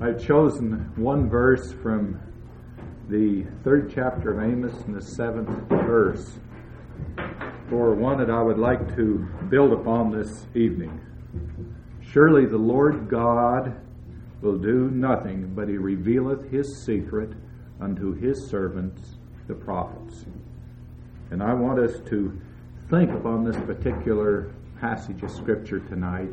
I've chosen one verse from the 3rd chapter of Amos and the 7th verse for one that I would like to build upon this evening. Surely the Lord God will do nothing, but he revealeth his secret unto his servants, the prophets. And I want us to think upon this particular passage of Scripture tonight.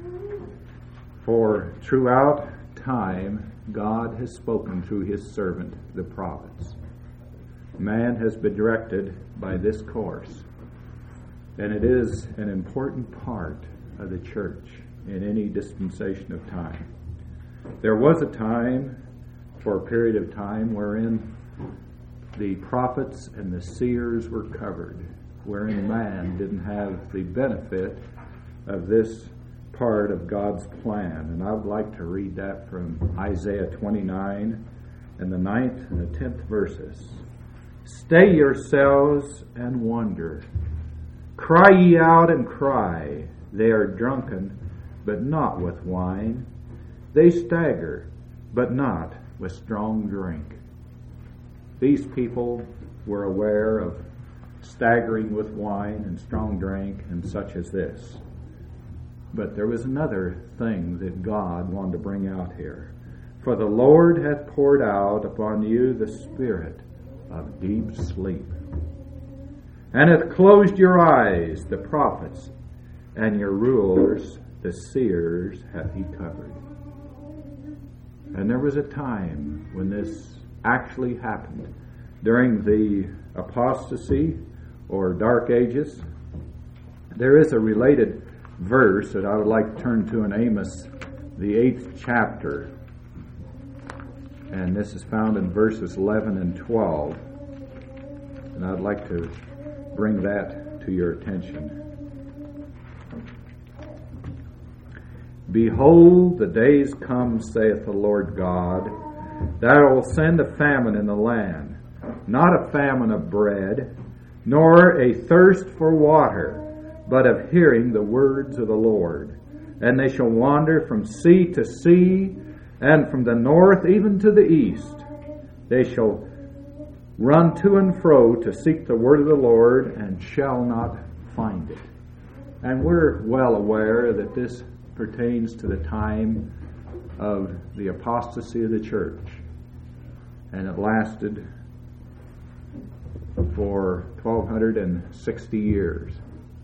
For throughout time, God has spoken through his servant, the prophets. Man has been directed by this course. And it is an important part of the church in any dispensation of time. There was a time, for a period of time, wherein the prophets and the seers were covered, wherein man didn't have the benefit of this part of God's plan. And I would like to read that from Isaiah 29 and the 9th and the 10th verses. Stay yourselves and wonder. Cry ye out and cry. They are drunken, but not with wine. They stagger, but not with strong drink. These people were aware of staggering with wine and strong drink and such as this. But there was another thing that God wanted to bring out here. For the Lord hath poured out upon you the spirit of deep sleep, and hath closed your eyes, the prophets, and your rulers, the seers, hath he covered. And there was a time when this actually happened. During the apostasy or dark ages, there is a related verse that I would like to turn to in Amos, the 8th chapter. And this is found in verses 11 and 12. And I'd like to bring that to your attention. Behold, the days come, saith the Lord God, that I will send a famine in the land, not a famine of bread, nor a thirst for water, but of hearing the words of the Lord. And they shall wander from sea to sea, and from the north even to the east. They shall run to and fro to seek the word of the Lord, and shall not find it. And we're well aware that this pertains to the time of the apostasy of the church. And it lasted for 1,260 years.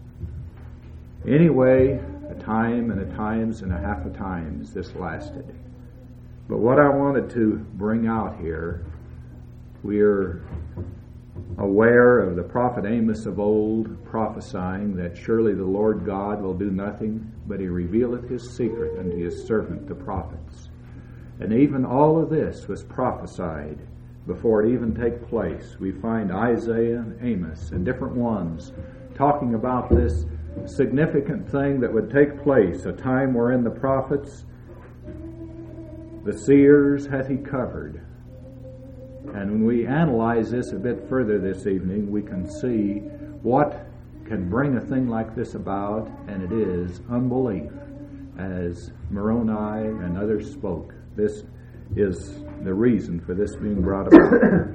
Anyway, a time and a times and a half a times this lasted. But what I wanted to bring out here, we're aware of the prophet Amos of old prophesying that surely the Lord God will do nothing, but he revealeth his secret unto his servant the prophets. And even all of this was prophesied before it even take place. We find Isaiah and Amos and different ones talking about this significant thing that would take place, a time wherein the prophets, the seers, hath he covered. And when we analyze this a bit further this evening, we can see what can bring a thing like this about, and it is unbelief, as Moroni and others spoke. This is the reason for this being brought about.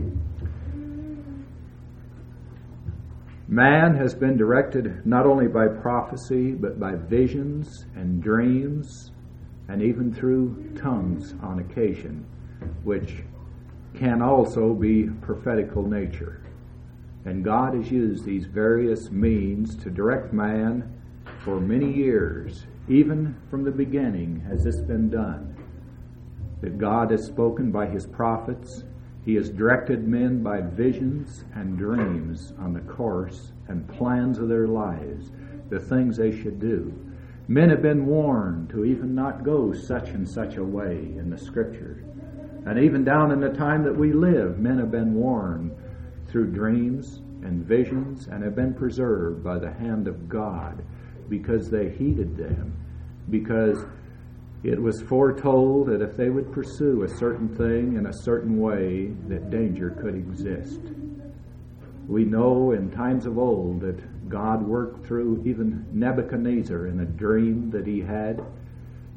Man has been directed not only by prophecy, but by visions and dreams, and even through tongues on occasion, which can also be prophetical nature. And God has used these various means to direct man for many years. Even from the beginning has this been done. That God has spoken by his prophets. He has directed men by visions and dreams on the course and plans of their lives, the things they should do. Men have been warned to even not go such and such a way in the Scripture. And even down in the time that we live, men have been warned through dreams and visions and have been preserved by the hand of God because they heeded them, because it was foretold that if they would pursue a certain thing in a certain way, that danger could exist. We know in times of old that God worked through even Nebuchadnezzar in a dream that he had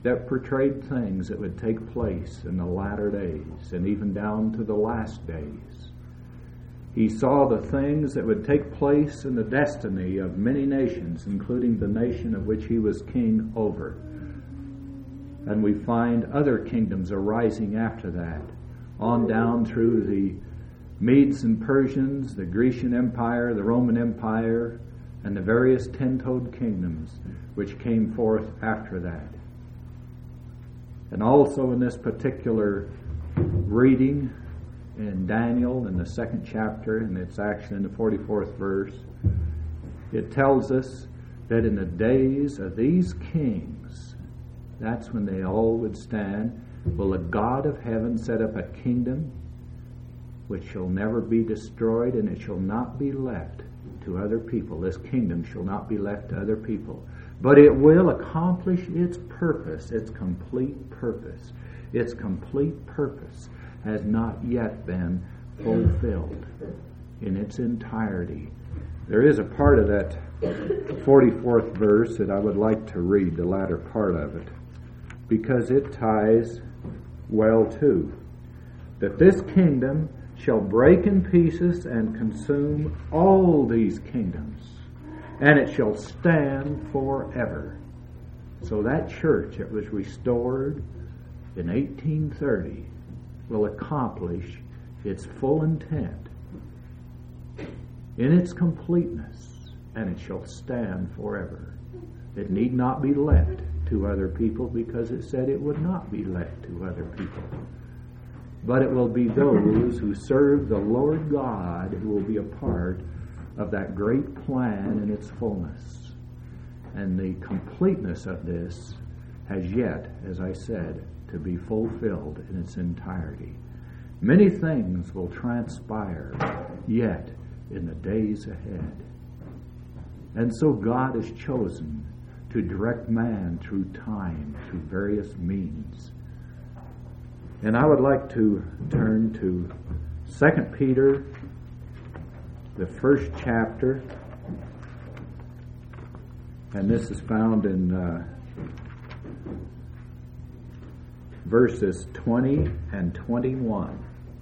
that portrayed things that would take place in the latter days and even down to the last days. He saw the things that would take place in the destiny of many nations, including the nation of which he was king over. And we find other kingdoms arising after that, on down through the Medes and Persians, the Grecian Empire, the Roman Empire, and the various ten-toed kingdoms which came forth after that. And also in this particular reading in Daniel, in the 2nd chapter, and it's actually in the 44th verse, it tells us that in the days of these kings, that's when they all would stand, will the God of heaven set up a kingdom which shall never be destroyed, and it shall not be left to other people. This kingdom shall not be left to other people, but it will accomplish its purpose, its complete purpose. Its complete purpose has not yet been fulfilled in its entirety. There is a part of that 44th verse that I would like to read, the latter part of it, because it ties well too. That this kingdom shall break in pieces and consume all these kingdoms, and it shall stand forever. So that church that was restored in 1830 will accomplish its full intent in its completeness, and it shall stand forever. It need not be left to other people, because it said it would not be left to other people. But it will be those who serve the Lord God who will be a part of that great plan in its fullness. And the completeness of this has yet, as I said, to be fulfilled in its entirety. Many things will transpire yet in the days ahead. And so God has chosen to direct man through time, through various means. And I would like to turn to 2 Peter, the 1st chapter, and this is found in verses 20 and 21.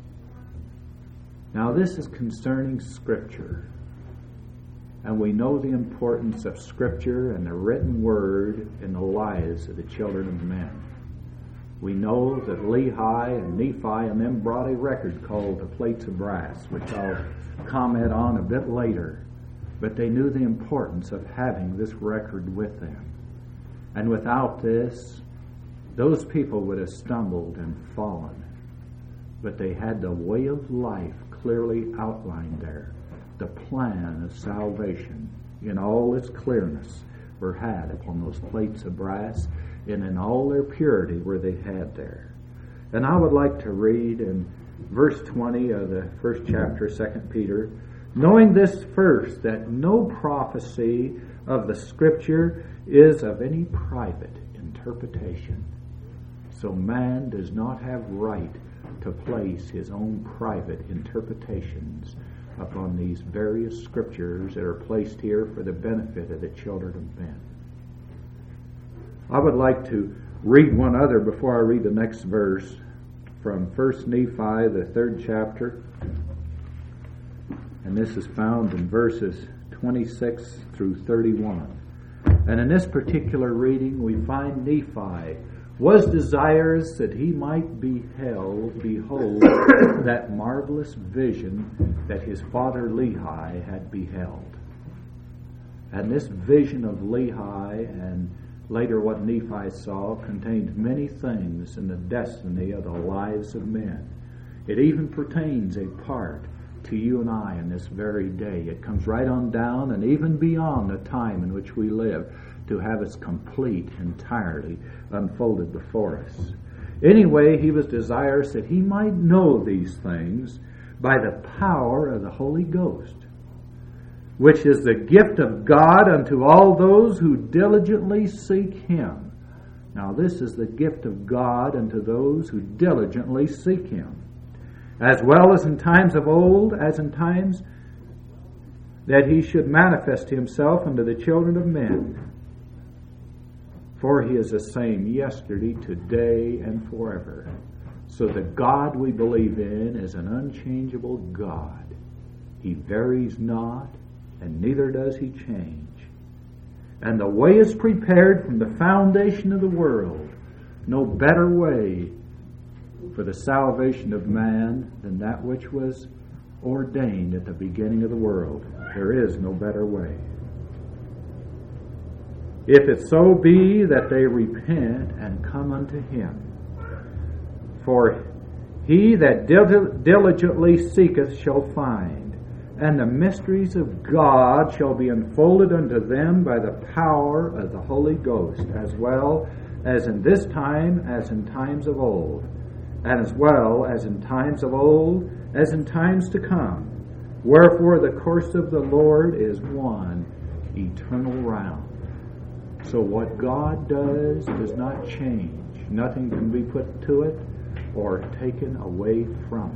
Now this is concerning Scripture, and we know the importance of Scripture and the written Word in the lives of the children of men. We know that Lehi and Nephi and them brought a record called the Plates of Brass, which I'll comment on a bit later. But they knew the importance of having this record with them. And without this, those people would have stumbled and fallen. But they had the way of life clearly outlined there. The plan of salvation in all its clearness were had upon those plates of brass, and in all their purity were they had there. And I would like to read in verse 20 of the 1st chapter, 2 Peter, knowing this first, that no prophecy of the Scripture is of any private interpretation. So man does not have right to place his own private interpretations upon these various Scriptures that are placed here for the benefit of the children of men. I would like to read one other before I read the next verse from 1 Nephi, the 3rd chapter. And this is found in verses 26 through 31. And in this particular reading, we find Nephi was desirous that he might behold that marvelous vision that his father Lehi had beheld. And this vision of Lehi and later what Nephi saw contained many things in the destiny of the lives of men. It even pertains a part to you and I in this very day. It comes right on down and even beyond the time in which we live to have its complete, entirely unfolded before us. Anyway, he was desirous that he might know these things by the power of the Holy Ghost, which is the gift of God unto all those who diligently seek Him. Now this is the gift of God unto those who diligently seek Him, as well as in times of old, as in times that He should manifest Himself unto the children of men. For He is the same yesterday, today, and forever. So the God we believe in is an unchangeable God. He varies not, and neither does He change. And the way is prepared from the foundation of the world. No better way for the salvation of man than that which was ordained at the beginning of the world. There is no better way. If it so be that they repent and come unto Him. For he that diligently seeketh shall find, and the mysteries of God shall be unfolded unto them by the power of the Holy Ghost, as well as in this time as in times of old, and as well as in times of old as in times to come. Wherefore the course of the Lord is one eternal round. So what God does not change. Nothing can be put to it or taken away from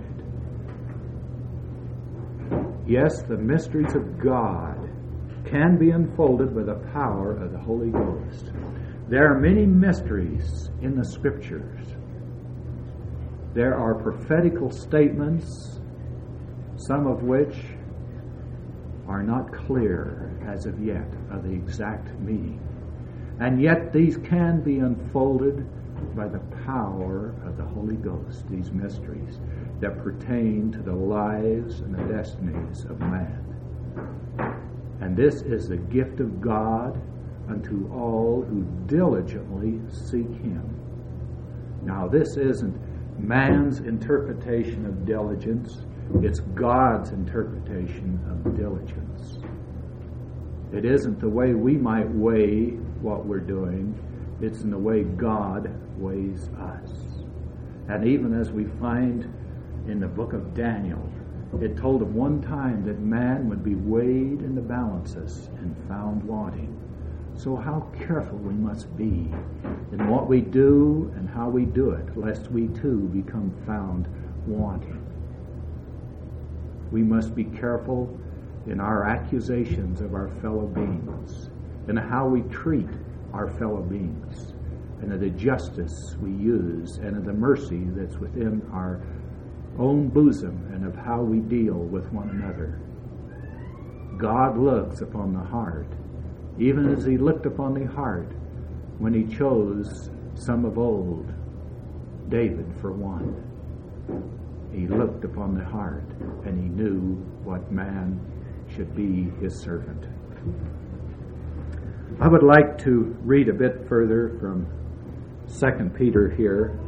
it. Yes, the mysteries of God can be unfolded by the power of the Holy Ghost. There are many mysteries in the Scriptures. There are prophetical statements, some of which are not clear as of yet of the exact meaning. And yet these can be unfolded by the power of the Holy Ghost, these mysteries that pertain to the lives and the destinies of man. And this is the gift of God unto all who diligently seek Him. Now, this isn't man's interpretation of diligence, it's God's interpretation of diligence. It isn't the way we might weigh what we're doing, it's in the way God weighs us. And even as we find in the book of Daniel, it told of one time that man would be weighed in the balances and found wanting. So how careful we must be in what we do and how we do it, lest we too become found wanting. We must be careful in our accusations of our fellow beings, and how we treat our fellow beings, and of the justice we use, and of the mercy that's within our own bosom, and of how we deal with one another. God looks upon the heart, even as He looked upon the heart when He chose some of old, David for one. He looked upon the heart, and He knew what man should be His servant. I would like to read a bit further from 2 Peter here.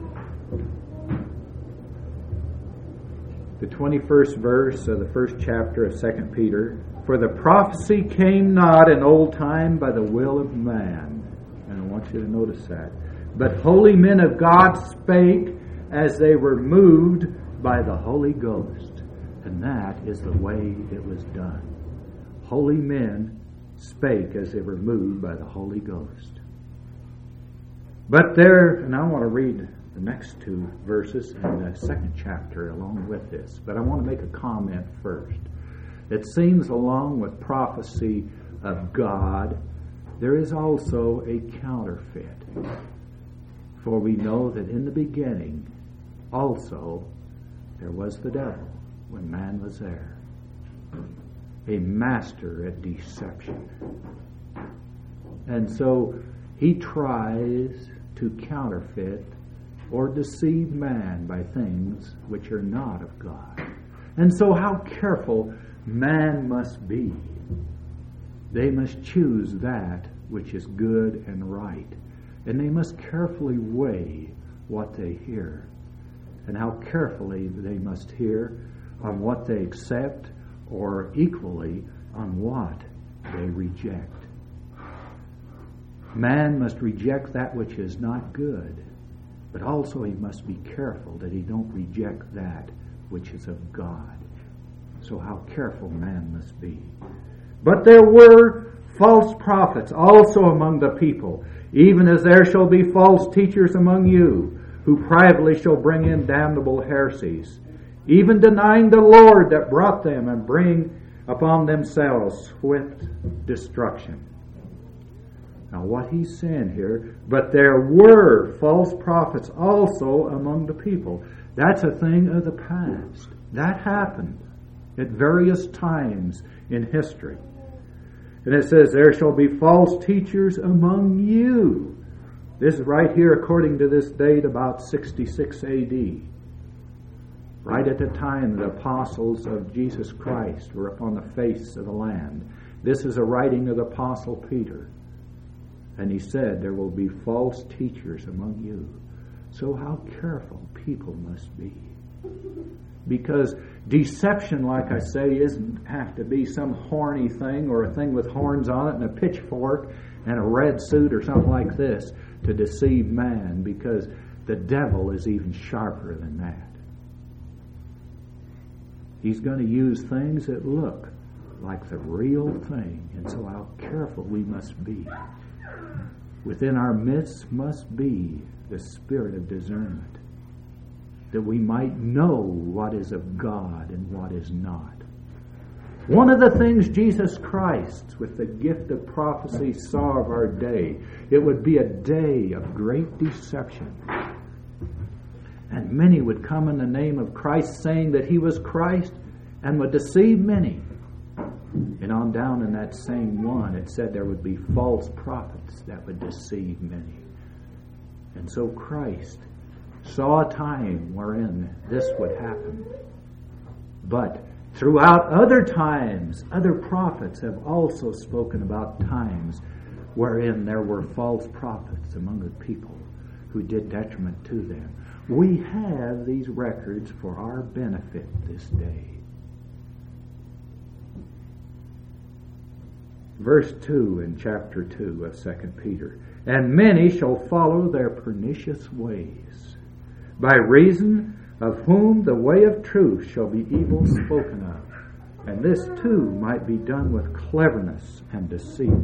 The 21st verse of the first chapter of 2 Peter. For the prophecy came not in old time by the will of man. And I want you to notice that. But holy men of God spake as they were moved by the Holy Ghost. And that is the way it was done. Holy men spake as they were moved by the Holy Ghost. But there, and I want to read the next two verses in the second chapter along with this, but I want to make a comment first. It seems along with prophecy of God, there is also a counterfeit. For we know that in the beginning also there was the devil when man was there, a master at deception. And so he tries to counterfeit or deceive man by things which are not of God. And so how careful man must be. They must choose that which is good and right. And they must carefully weigh what they hear. And how carefully they must hear on what they accept, or equally on what they reject. Man must reject that which is not good, but also he must be careful that he don't reject that which is of God. So how careful man must be. But there were false prophets also among the people, even as there shall be false teachers among you, who privately shall bring in damnable heresies, even denying the Lord that brought them, and bring upon themselves swift destruction. Now what he's saying here, but there were false prophets also among the people. That's a thing of the past. That happened at various times in history. And it says, there shall be false teachers among you. This is right here according to this date about 66 AD. Right at the time the apostles of Jesus Christ were upon the face of the land. This is a writing of the Apostle Peter. And he said, there will be false teachers among you. So how careful people must be. Because deception, like I say, doesn't have to be some horny thing or a thing with horns on it and a pitchfork and a red suit or something like this to deceive man, because the devil is even sharper than that. He's going to use things that look like the real thing, and so how careful we must be. Within our midst must be the spirit of discernment, that we might know what is of God and what is not. One of the things Jesus Christ, with the gift of prophecy, saw of our day, it would be a day of great deception. And many would come in the name of Christ, saying that he was Christ, and would deceive many. And on down in that same one, it said there would be false prophets that would deceive many. And so Christ saw a time wherein this would happen. But throughout other times, other prophets have also spoken about times wherein there were false prophets among the people who did detriment to them. We have these records for our benefit this day. Verse 2 in chapter 2 of 2 Peter. And many shall follow their pernicious ways, by reason of whom the way of truth shall be evil spoken of. And this too might be done with cleverness and deceit.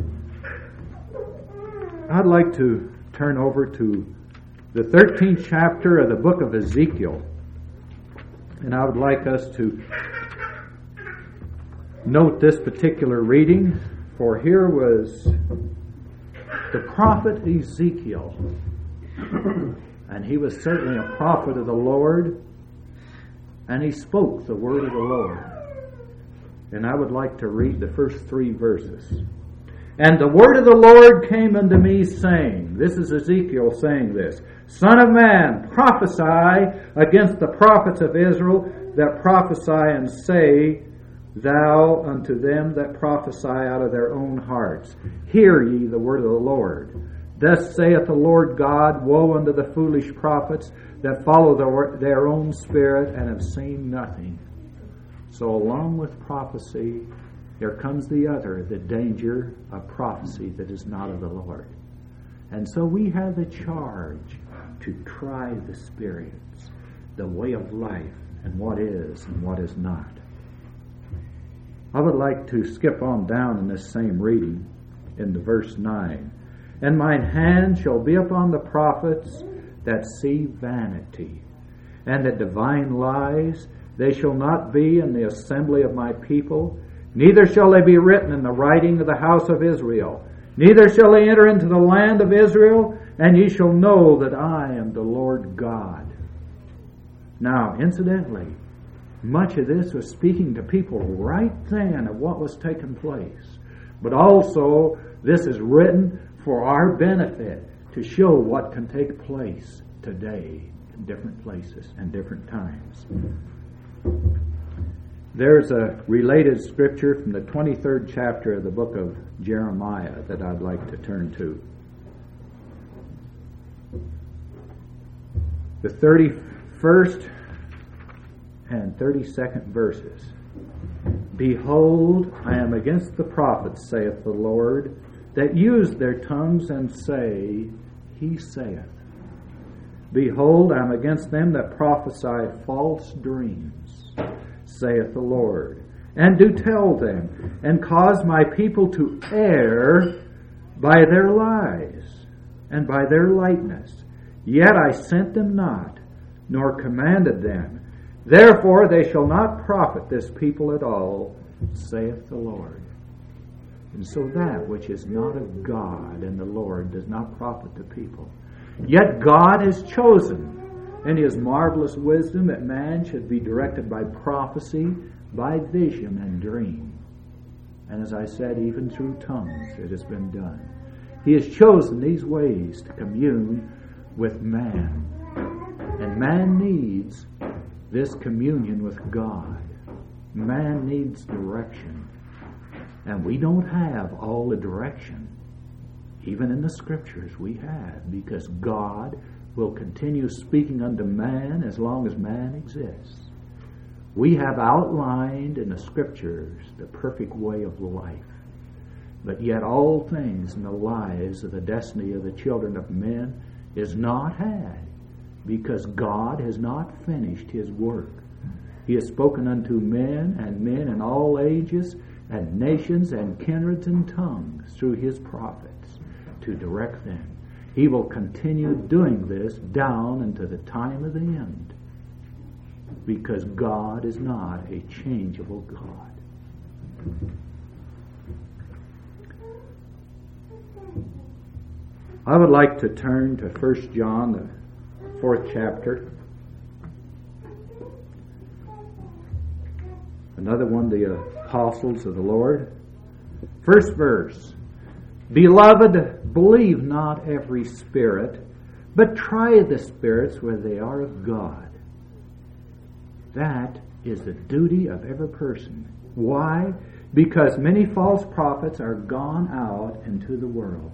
I'd like to turn over to the 13th chapter of the book of Ezekiel. And I would like us to note this particular reading, for here was the prophet Ezekiel. And he was certainly a prophet of the Lord, and he spoke the word of the Lord. And I would like to read the first 3 verses. And the word of the Lord came unto me, saying, this is Ezekiel saying this, Son of man, prophesy against the prophets of Israel that prophesy, and say thou unto them that prophesy out of their own hearts, hear ye the word of the Lord. Thus saith the Lord God, woe unto the foolish prophets that follow their own spirit and have seen nothing. So along with prophecy, here comes the danger of prophecy that is not of the Lord. And so we have the charge to try the spirits, the way of life, and what is and what is not. I would like to skip on down in this same reading into verse 9. And mine hand shall be upon the prophets that see vanity, and that divine lies. They shall not be in the assembly of my people, neither shall they be written in the writing of the house of Israel. Neither shall they enter into the land of Israel, and ye shall know that I am the Lord God. Now, incidentally, much of this was speaking to people right then of what was taking place. But also, this is written for our benefit, to show what can take place today in different places and different times. There's a related scripture from the 23rd chapter of the book of Jeremiah that I'd like to turn to. The 31st and 32nd verses. Behold, I am against the prophets, saith the Lord, that use their tongues and say, He saith. Behold, I am against them that prophesy false dreams, saith the Lord, and do tell them, and cause my people to err by their lies, and by their lightness. Yet I sent them not, nor commanded them. Therefore they shall not profit this people at all, saith the Lord. And so that which is not of God and the Lord does not profit the people. Yet God has chosen in His marvelous wisdom that man should be directed by prophecy, by vision and dream. And as I said, even through tongues it has been done. He has chosen these ways to commune with man. And man needs this communion with God. Man needs direction. And we don't have all the direction. Even in the Scriptures we have, because God will continue speaking unto man as long as man exists. We have outlined in the Scriptures the perfect way of life. But yet all things in the lives of the destiny of the children of men is not had, because God has not finished His work. He has spoken unto men in all ages and nations and kindreds and tongues through His prophets to direct them. He will continue doing this down into the time of the end, because God is not a changeable God. I would like to turn to 1 John, the 4th chapter. Another one of the apostles of the Lord. First verse. Beloved, believe not every spirit, but try the spirits whether they are of God. That is the duty of every person. Why? Because many false prophets are gone out into the world.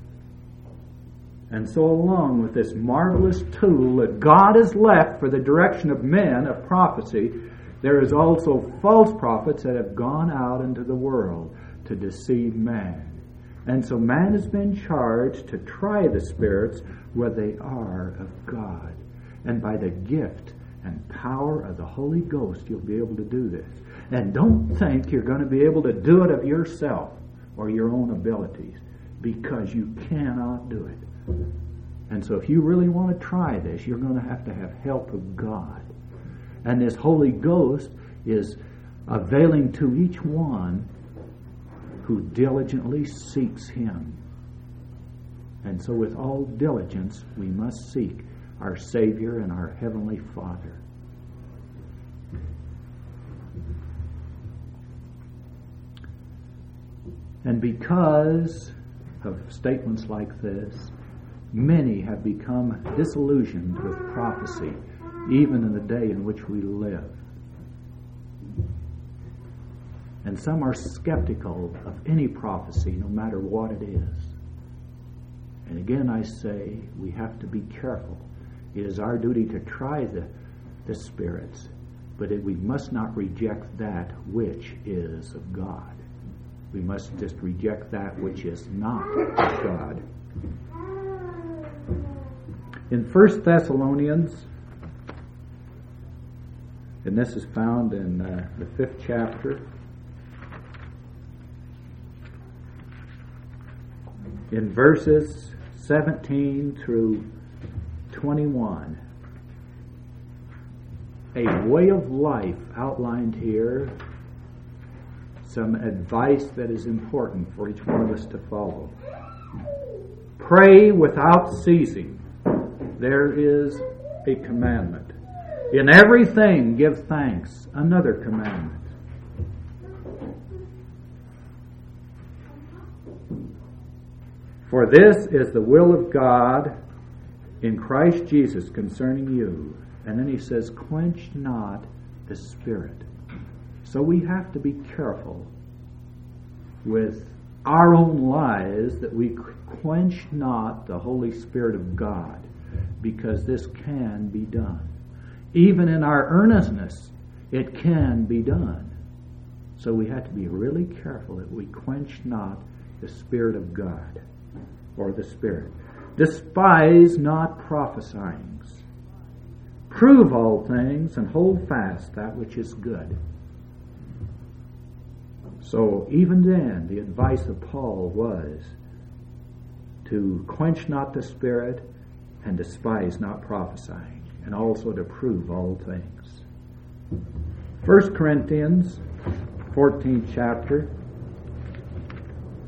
And so along with this marvelous tool that God has left for the direction of men, of prophecy, there is also false prophets that have gone out into the world to deceive man. And so man has been charged to try the spirits whether they are of God. And by the gift and power of the Holy Ghost, you'll be able to do this. And don't think you're going to be able to do it of yourself or your own abilities, because you cannot do it. And so if you really want to try this, you're going to have help of God. And this Holy Ghost is availing to each one who diligently seeks Him. And so with all diligence, we must seek our Savior and our Heavenly Father. And because of statements like this, many have become disillusioned with prophecy, even in the day in which we live. And some are skeptical of any prophecy, no matter what it is. And again, I say, we have to be careful. It is our duty to try the spirits, but we must not reject that which is of God. We must just reject that which is not of God. In 1 Thessalonians, and this is found in the 5th chapter, in verses 17 through 21, a way of life outlined here, some advice that is important for each one of us to follow. Pray without ceasing. There is a commandment. In everything give thanks. Another commandment. For this is the will of God in Christ Jesus concerning you. And then he says, quench not the Spirit. So we have to be careful with our own lives that we quench not the Holy Spirit of God, because this can be done. Even in our earnestness, it can be done. So we have to be really careful that we quench not the Spirit of God, or the Spirit. Despise not prophesying. Prove all things and hold fast that which is good. So even then, the advice of Paul was to quench not the Spirit and despise not prophesying, and also to prove all things. 1 Corinthians, 14th chapter.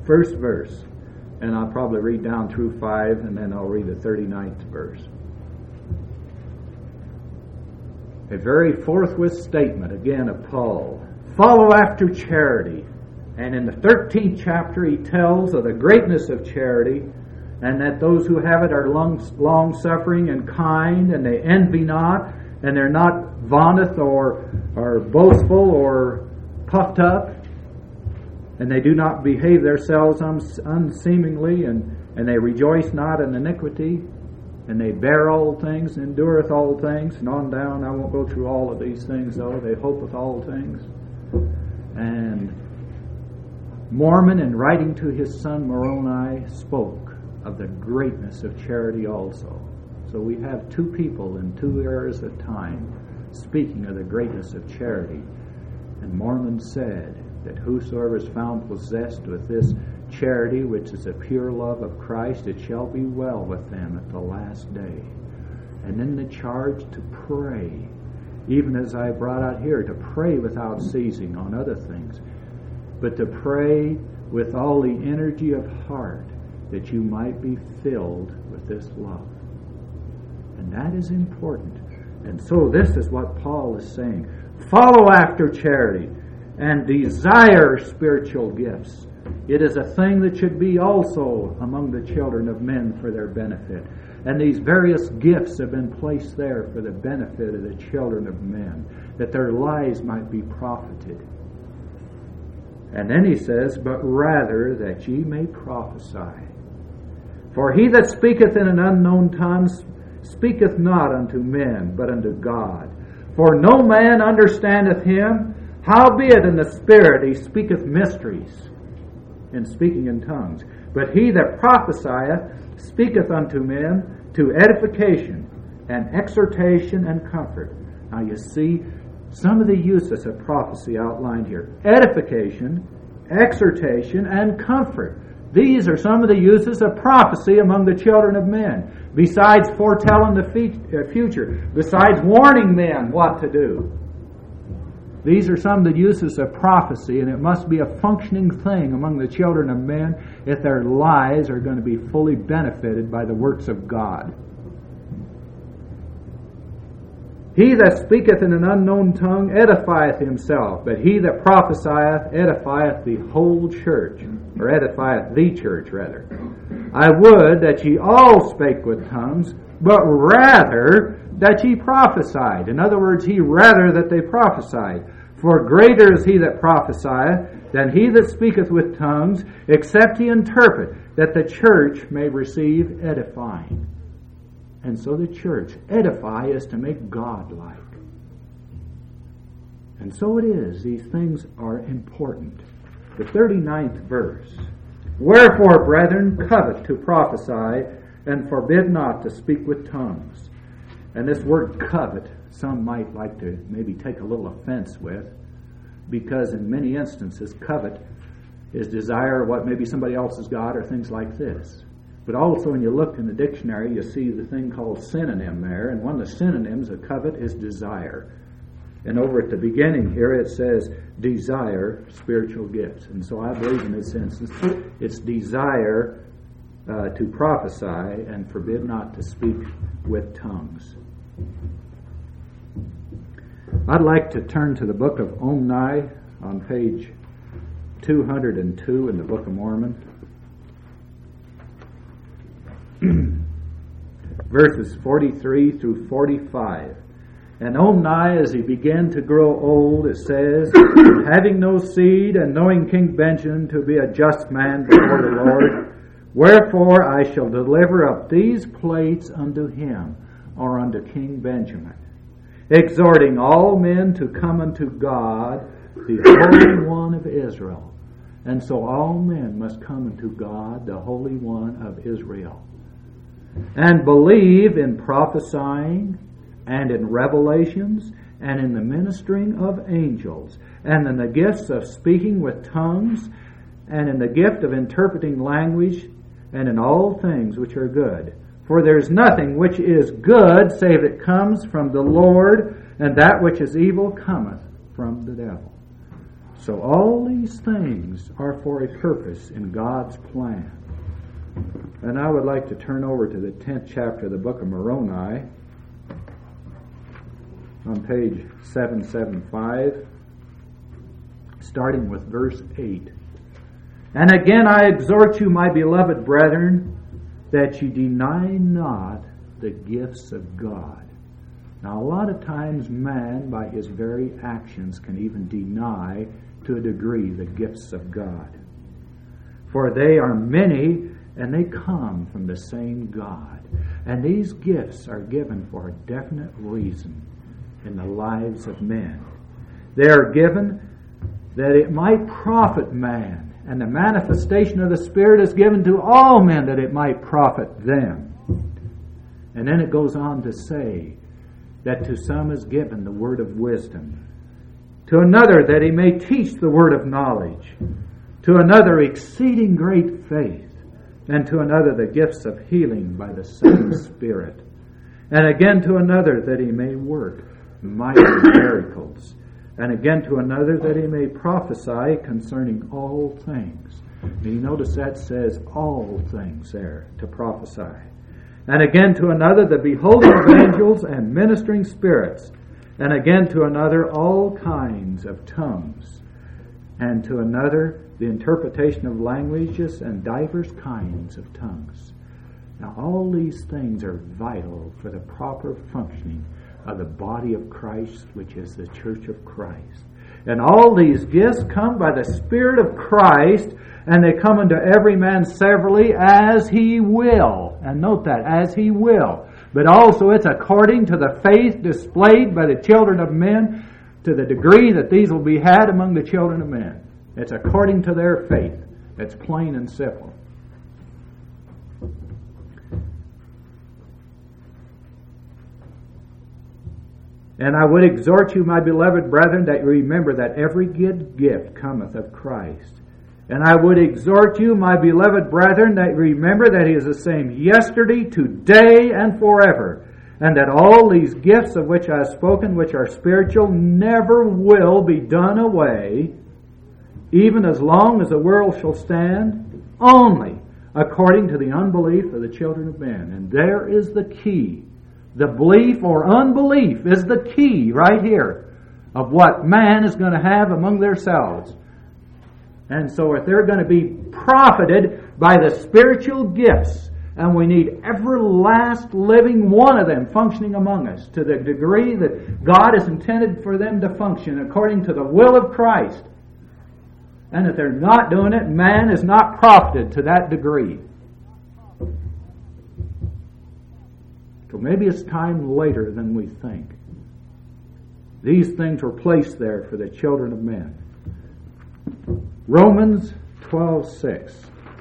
first verse, and I'll probably read down through 5, and then I'll read the 39th verse. A very forthwith statement, again, of Paul. Follow after charity. And in the 13th chapter, he tells of the greatness of charity, and that those who have it are long-suffering and kind, and they envy not, and they're not vaunteth or boastful or puffed up, and they do not behave themselves unseemingly, and they rejoice not in iniquity, and they bear all things, endureth all things, and on down. I won't go through all of these things, though. They hopeth all things. And Mormon, in writing to his son Moroni, spoke of the greatness of charity also. So we have two people in two eras of time speaking of the greatness of charity. And Mormon said that whosoever is found possessed with this charity, which is a pure love of Christ, it shall be well with them at the last day. And then the charge to pray, even as I brought out here, to pray without ceasing on other things, but to pray with all the energy of heart, that you might be filled with this love. And that is important. And so this is what Paul is saying. Follow after charity and desire spiritual gifts. It is a thing that should be also among the children of men for their benefit. And these various gifts have been placed there for the benefit of the children of men, that their lives might be profited. And then he says, but rather that ye may prophesy. For he that speaketh in an unknown tongue speaketh not unto men, but unto God. For no man understandeth him, howbeit in the Spirit he speaketh mysteries, in speaking in tongues. But he that prophesieth speaketh unto men to edification and exhortation and comfort. Now you see some of the uses of prophecy outlined here. Edification, exhortation, and comfort. These are some of the uses of prophecy among the children of men, besides foretelling the future, besides warning men what to do. These are some of the uses of prophecy, and it must be a functioning thing among the children of men if their lives are going to be fully benefited by the works of God. He that speaketh in an unknown tongue edifieth himself, but he that prophesieth edifieth the whole church, or edifieth the church, rather. I would that ye all spake with tongues, but rather that ye prophesied. In other words, he rather that they prophesied. For greater is he that prophesieth than he that speaketh with tongues, except he interpret, that the church may receive edifying. And so the church, edify, is to make God-like. And so it is. These things are important. The 39th verse. Wherefore, brethren, covet to prophesy, and forbid not to speak with tongues. And this word covet, some might like to maybe take a little offense with, because in many instances, covet is desire of what maybe somebody else has got, or things like this. But also when you look in the dictionary, you see the thing called synonym there, and one of the synonyms of covet is desire. And over at the beginning here it says desire spiritual gifts. And so I believe in this instance it's desire to prophesy and forbid not to speak with tongues. I'd like to turn to the book of Omni on page 202 in the Book of Mormon. Verses 43 through 45. And Omni, as he began to grow old, it says, having no seed, and knowing King Benjamin to be a just man before the Lord, wherefore I shall deliver up these plates unto him, or unto King Benjamin, exhorting all men to come unto God, the Holy One of Israel. And so all men must come unto God, the Holy One of Israel, and believe in prophesying, and in revelations, and in the ministering of angels, and in the gifts of speaking with tongues, and in the gift of interpreting language, and in all things which are good. For there is nothing which is good, save it comes from the Lord, and that which is evil cometh from the devil. So all these things are for a purpose in God's plan. And I would like to turn over to the 10th chapter of the book of Moroni on page 775, starting with verse 8. And again I exhort you, my beloved brethren, that you deny not the gifts of God. Now, a lot of times man, by his very actions, can even deny to a degree the gifts of God. For they are many, and they come from the same God. And these gifts are given for a definite reason in the lives of men. They are given that it might profit man. And the manifestation of the Spirit is given to all men that it might profit them. And then it goes on to say that to some is given the word of wisdom, to another that he may teach the word of knowledge, to another exceeding great faith, and to another the gifts of healing by the same Spirit, and again to another that he may work mighty miracles, and again to another that he may prophesy concerning all things. And you notice that says all things there, to prophesy. And again to another the beholding of angels and ministering spirits, and again to another all kinds of tongues, and to another the interpretation of languages and divers kinds of tongues. Now all these things are vital for the proper functioning of the body of Christ, which is the church of Christ. And all these gifts come by the Spirit of Christ, and they come unto every man severally as he will. And note that, as he will. But also it's according to the faith displayed by the children of men, to the degree that these will be had among the children of men. It's according to their faith. It's plain and simple. And I would exhort you, my beloved brethren, that you remember that every good gift cometh of Christ. And I would exhort you, my beloved brethren, that you remember that He is the same yesterday, today, and forever. And that all these gifts of which I have spoken, which are spiritual, never will be done away, even as long as the world shall stand, only according to the unbelief of the children of men. And there is the key. The belief or unbelief is the key right here of what man is going to have among themselves. And so if they're going to be profited by the spiritual gifts, and we need every last living one of them functioning among us to the degree that God has intended for them to function according to the will of Christ. And if they're not doing it, man is not profited to that degree. So maybe it's time later than we think. These things were placed there for the children of men. Romans 12:6.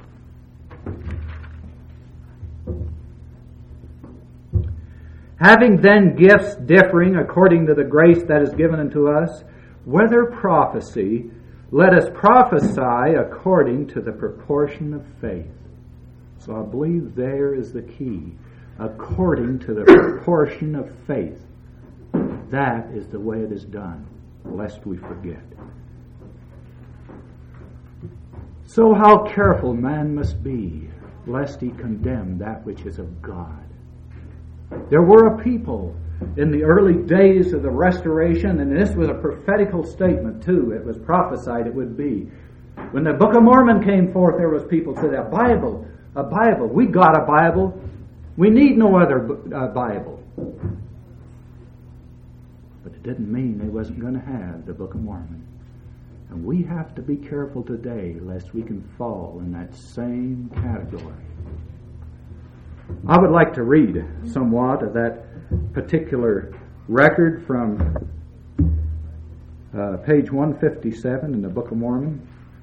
Having then gifts differing according to the grace that is given unto us, whether prophecy, let us prophesy according to the proportion of faith. So I believe there is the key. According to the proportion of faith. That is the way it is done, lest we forget. So how careful man must be, lest he condemn that which is of God. There were a people in the early days of the restoration, and this was a prophetical statement too. It was prophesied it would be. When the Book of Mormon came forth, there was people who said, a Bible, we got a Bible. We need no other Bible. But it didn't mean they wasn't going to have the Book of Mormon. And we have to be careful today lest we can fall in that same category. I would like to read somewhat of that particular record from page 157 in the Book of Mormon.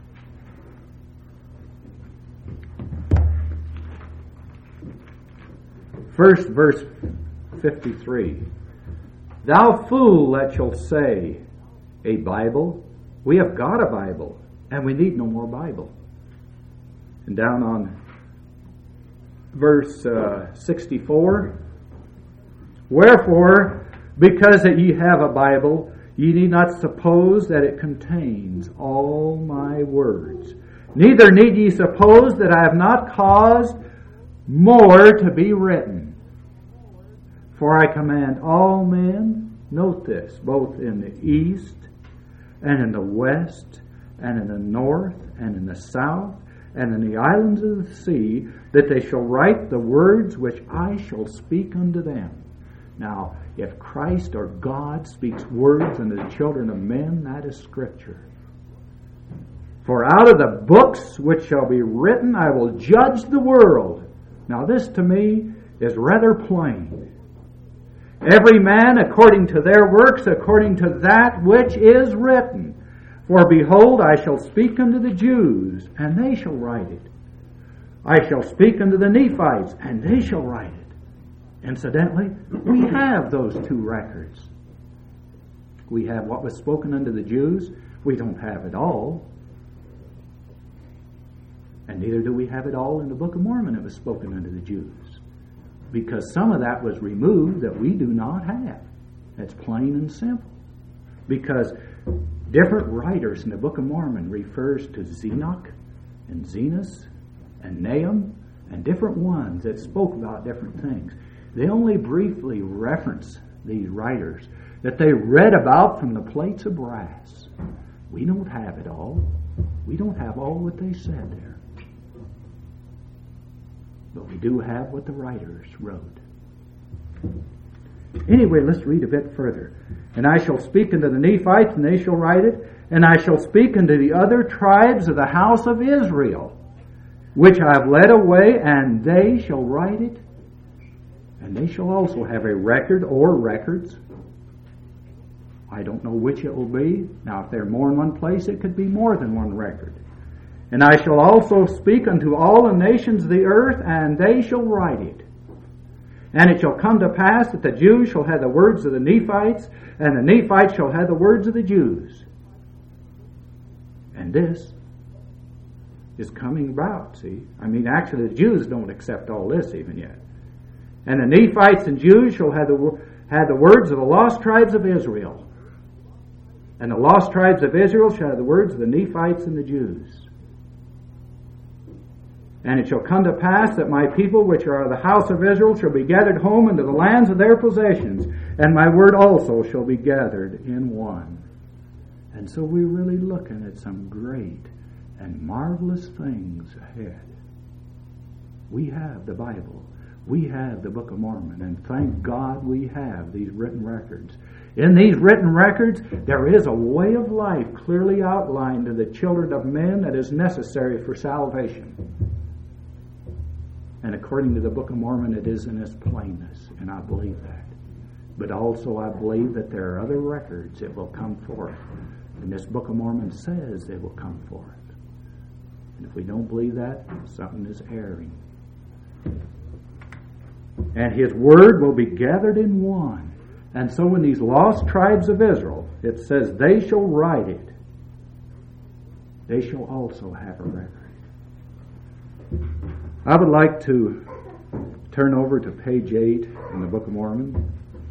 First, verse 53. Thou fool that shall say, a Bible? We have got a Bible, and we need no more Bible. And down on verse 64. Wherefore, because that ye have a Bible, Ye need not suppose that it contains all my words. Neither need ye suppose that I have not caused more to be written. For I command all men, note this, both in the east and in the west and in the north and in the south and in the islands of the sea, that they shall write the words which I shall speak unto them. Now, if Christ or God speaks words unto the children of men, that is Scripture. For out of the books which shall be written, I will judge the world. Now, this to me is rather plain. Every man according to their works, according to that which is written. For behold, I shall speak unto the Jews, and they shall write it. I shall speak unto the Nephites, and they shall write it. Incidentally, we have those two records. We have what was spoken unto the Jews. We don't have it all. And neither do we have it all in the Book of Mormon that was spoken unto the Jews. Because some of that was removed that we do not have. That's plain and simple. Because different writers in the Book of Mormon refers to Zenoch and Zenos and Nahum and different ones that spoke about different things. They only briefly reference these writers that they read about from the plates of brass. We don't have it all. We don't have all what they said there. But we do have what the writers wrote. Anyway, let's read a bit further. And I shall speak unto the Nephites, and they shall write it. And I shall speak unto the other tribes of the house of Israel, which I have led away, and they shall write it. And they shall also have a record or records. I don't know which it will be. Now, if they're more in one place, it could be more than one record. And I shall also speak unto all the nations of the earth, and they shall write it. And it shall come to pass that the Jews shall have the words of the Nephites, and the Nephites shall have the words of the Jews. And this is coming about, see? I mean, actually, the Jews don't accept all this even yet. And the Nephites and Jews shall have the words of the lost tribes of Israel. And the lost tribes of Israel shall have the words of the Nephites and the Jews. And it shall come to pass that my people which are of the house of Israel shall be gathered home into the lands of their possessions, and my word also shall be gathered in one. And so we're really looking at some great and marvelous things ahead. We have the Bible. We have the Book of Mormon, and thank God we have these written records. In these written records, there is a way of life clearly outlined to the children of men that is necessary for salvation. And according to the Book of Mormon, it is in its plainness, and I believe that. But also I believe that there are other records that will come forth. And this Book of Mormon says they will come forth. And if we don't believe that, something is erring. And His word will be gathered in one. And so in these lost tribes of Israel, it says they shall write it. They shall also have a record. I would like to turn over to page 8 in the Book of Mormon.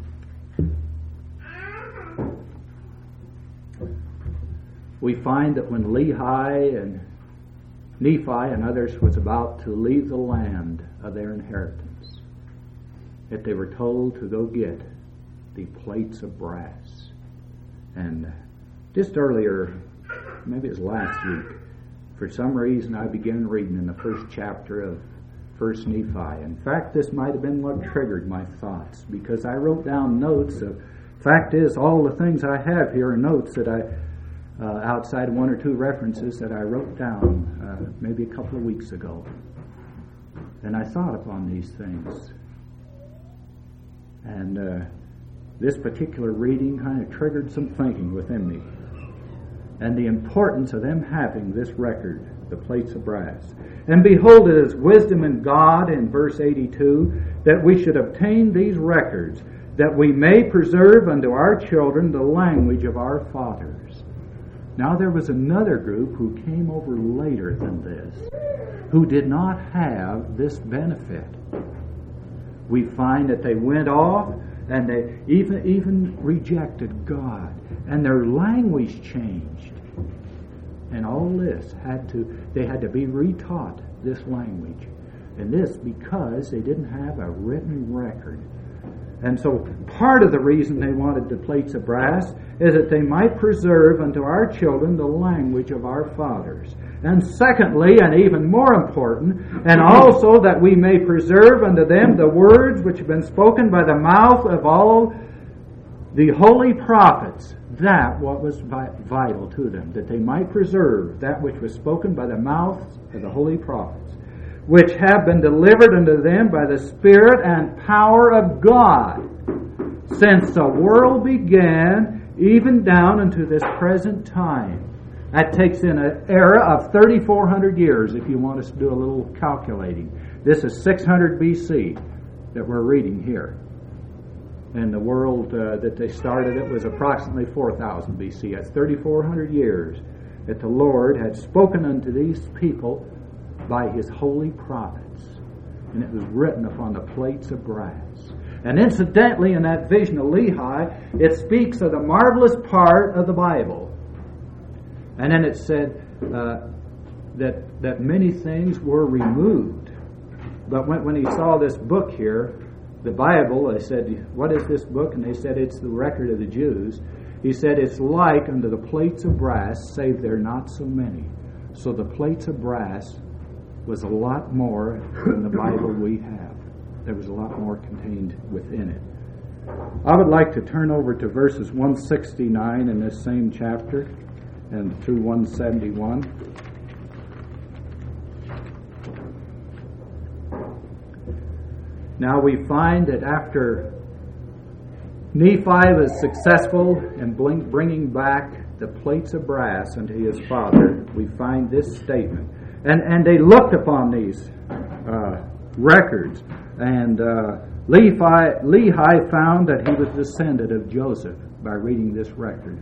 We find that when Lehi and Nephi and others was about to leave the land of their inheritance, that they were told to go get the plates of brass. And just earlier, maybe it was last week, for some reason I began reading in the first chapter of 1 Nephi. In fact, this might have been what triggered my thoughts, because I wrote down notes of, fact is, all the things I have here are notes that I, outside one or two references that I wrote down maybe a couple of weeks ago. And I thought upon these things. And this particular reading kind of triggered some thinking within me. And the importance of them having this record, the plates of brass. And behold, it is wisdom in God, in verse 82, that we should obtain these records, that we may preserve unto our children the language of our fathers. Now there was another group who came over later than this, who did not have this benefit. We find that they went off and they even rejected God. and their language changed. And all this they had to be retaught this language. And this because they didn't have a written record. And so part of the reason they wanted the plates of brass is that they might preserve unto our children the language of our fathers. And secondly, and even more important, and also that we may preserve unto them the words which have been spoken by the mouth of all the holy prophets. That what was vital to them, that they might preserve that which was spoken by the mouths of the holy prophets, which have been delivered unto them by the Spirit and power of God, since the world began, even down unto this present time. That takes in an era of 3,400 years, if you want us to do a little calculating. This is 600 BC that we're reading here. And the world that they started it was approximately 4,000 BC. That's 3,400 years that the Lord had spoken unto these people by His holy prophets. And it was written upon the plates of brass. And incidentally, in that vision of Lehi, it speaks of the marvelous part of the Bible. And then it said that many things were removed. But when he saw this book here, the Bible, I said, what is this book? And they said, it's the record of the Jews. He said, it's like unto the plates of brass, save there not so many. So the plates of brass was a lot more than the Bible we have. There was a lot more contained within it. I would like to turn over to verses 169 in this same chapter and through 171. Now we find that after Nephi was successful in bringing back the plates of brass unto his father, we find this statement. And they looked upon these records, and Lehi found that he was descended of Joseph by reading this record.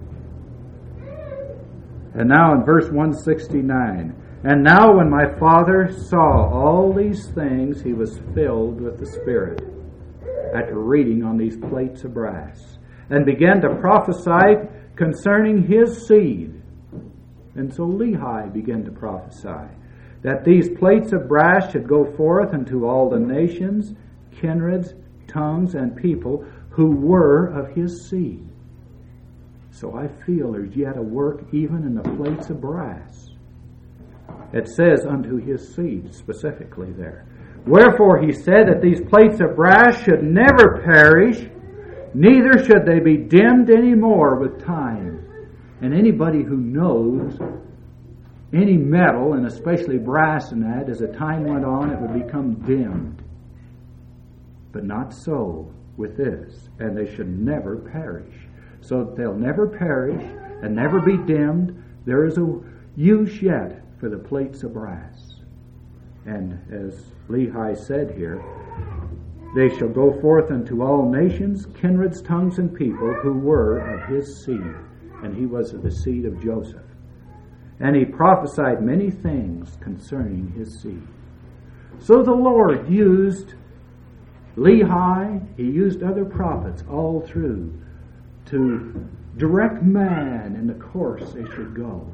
And now in verse 169, and now when my father saw all these things, he was filled with the Spirit after reading on these plates of brass, and began to prophesy concerning his seed. And so Lehi began to prophesy that these plates of brass should go forth unto all the nations, kindreds, tongues, and people who were of his seed. So I feel there's yet a work even in the plates of brass. It says unto his seed specifically there. Wherefore he said that these plates of brass should never perish, neither should they be dimmed any more with time. And anybody who knows any metal, and especially brass in that, as the time went on, it would become dimmed. But not so with this. And they should never perish. So they'll never perish and never be dimmed. There is a use yet for the plates of brass. And as Lehi said here, they shall go forth unto all nations, kindreds, tongues, and people who were of his seed. And he was of the seed of Joseph. And he prophesied many things concerning his seed. So the Lord used Lehi, he used other prophets all through to direct man in the course they should go.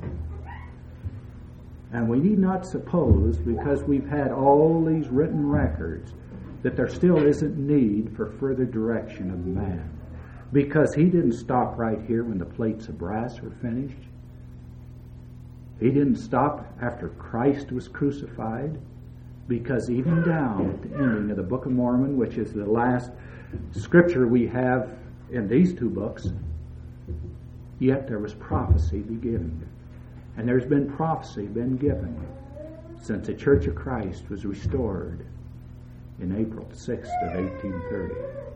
And we need not suppose, because we've had all these written records, that there still isn't need for further direction of man. Because he didn't stop right here when the plates of brass were finished. He didn't stop after Christ was crucified. Because even down at the ending of the Book of Mormon, which is the last scripture we have in these two books, yet there was prophecy be given. And there's been prophecy been given since the Church of Christ was restored in April 6th of 1830.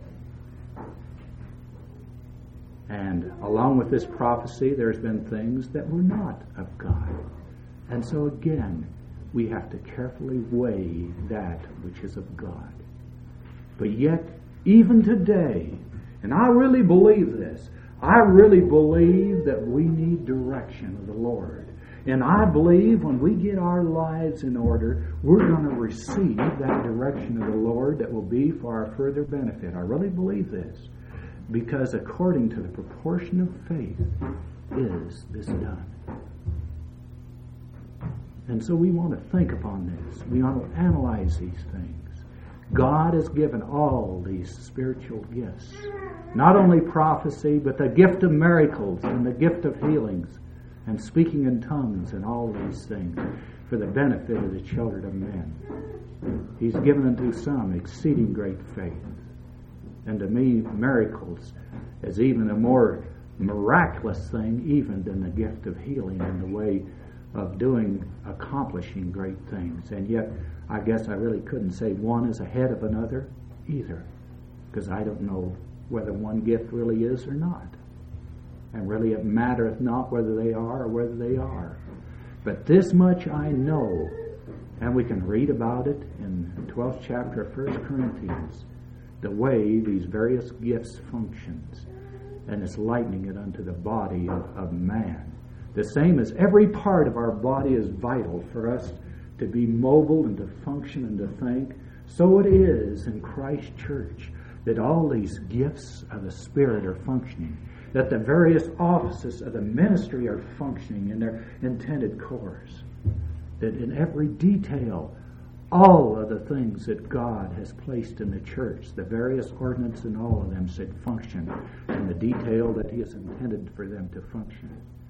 And along with this prophecy, there's been things that were not of God. And so again, we have to carefully weigh that which is of God. But yet, even today, and I really believe this, I really believe that we need direction of the Lord. And I believe when we get our lives in order, we're going to receive that direction of the Lord that will be for our further benefit. I really believe this. because according to the proportion of faith is this done. And so we want to think upon this. We want to analyze these things. God has given all these spiritual gifts. Not only prophecy, but the gift of miracles and the gift of healings and speaking in tongues and all these things for the benefit of the children of men. He's given unto some exceeding great faith. And to me, miracles is even a more miraculous thing even than the gift of healing in the way of accomplishing great things. And yet, I guess I really couldn't say one is ahead of another either, because I don't know whether one gift really is or not. And really it mattereth not whether they are or whether they are. But this much I know, and we can read about it in the 12th chapter of 1 Corinthians, the way these various gifts functions, and it's likening it unto the body of man. The same as every part of our body is vital for us to be mobile and to function and to think, so it is in Christ's church that all these gifts of the Spirit are functioning, that the various offices of the ministry are functioning in their intended course, that in every detail, all of the things that God has placed in the church, the various ordinances and all of them should function in the detail that He has intended for them to function.